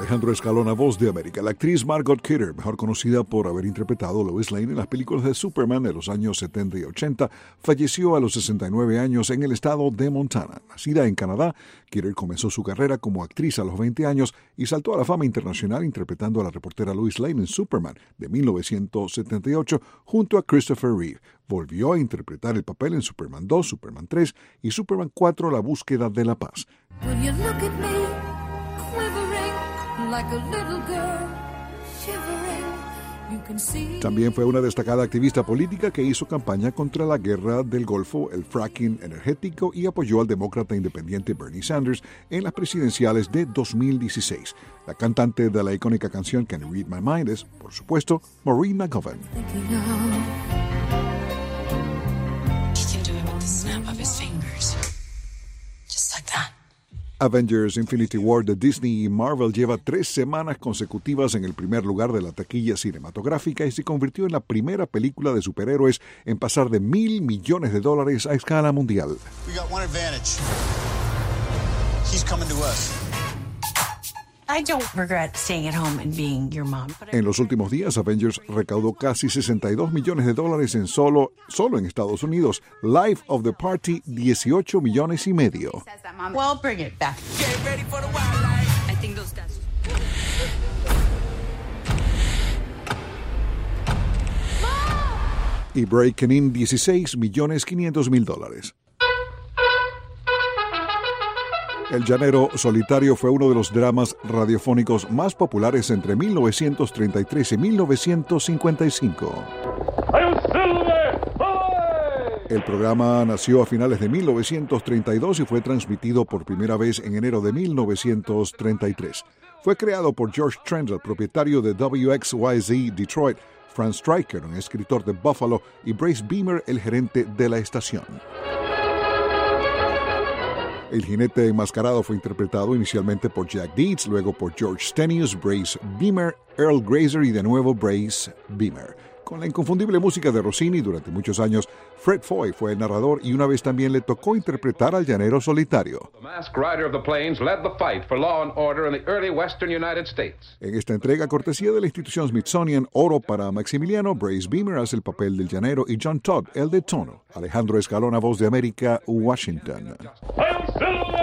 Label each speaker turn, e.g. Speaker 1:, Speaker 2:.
Speaker 1: Alejandro Escalona, Voz de América. La actriz Margot Kidder, mejor conocida por haber interpretado a Lois Lane en las películas de Superman de los años 70 y 80, falleció a los 69 años en el estado de Montana. Nacida en Canadá, Kidder comenzó su carrera como actriz a los 20 años y saltó a la fama internacional interpretando a la reportera Lois Lane en Superman de 1978 junto a Christopher Reeve. Volvió a interpretar el papel en Superman 2, Superman 3 y Superman 4, La búsqueda de la paz. También fue una destacada activista política que hizo campaña contra la guerra del Golfo, el fracking energético y apoyó al demócrata independiente Bernie Sanders en las presidenciales de 2016. La cantante de la icónica canción Can You Read My Mind es, por supuesto, Maureen McGovern. Avengers Infinity War de Disney y Marvel lleva 3 semanas consecutivas en el primer lugar de la taquilla cinematográfica y se convirtió en la primera película de superhéroes en pasar de $1,000 millones a escala mundial.
Speaker 2: We got one advantage. He's coming to us.
Speaker 3: I don't regret staying at home and being your mom.
Speaker 1: En los últimos días, Avengers recaudó casi $62 millones en solo en Estados Unidos. Life of the Party, $18 millones y medio.
Speaker 3: Well, bring it back. Get ready for the wildlife. I think those guys.
Speaker 1: Y Breaking In, $16,500,000. El Llanero Solitario fue uno de los dramas radiofónicos más populares entre 1933 y 1955. El programa nació a finales de 1932 y fue transmitido por primera vez en enero de 1933. Fue creado por George Trent, el propietario de WXYZ Detroit, Frank Stryker, un escritor de Buffalo, y Brace Beemer, el gerente de la estación. El jinete enmascarado fue interpretado inicialmente por Jack Dietz, luego por George Stenius, Brace Beemer, Earl Grazer y de nuevo Brace Beemer. Con la inconfundible música de Rossini, durante muchos años, Fred Foy fue el narrador y una vez también le tocó interpretar al Llanero Solitario. En esta entrega, cortesía de la institución Smithsonian, oro para Maximiliano, Brace Beemer hace el papel del llanero y John Todd el de Tono. Alejandro Escalona, Voz de América, Washington.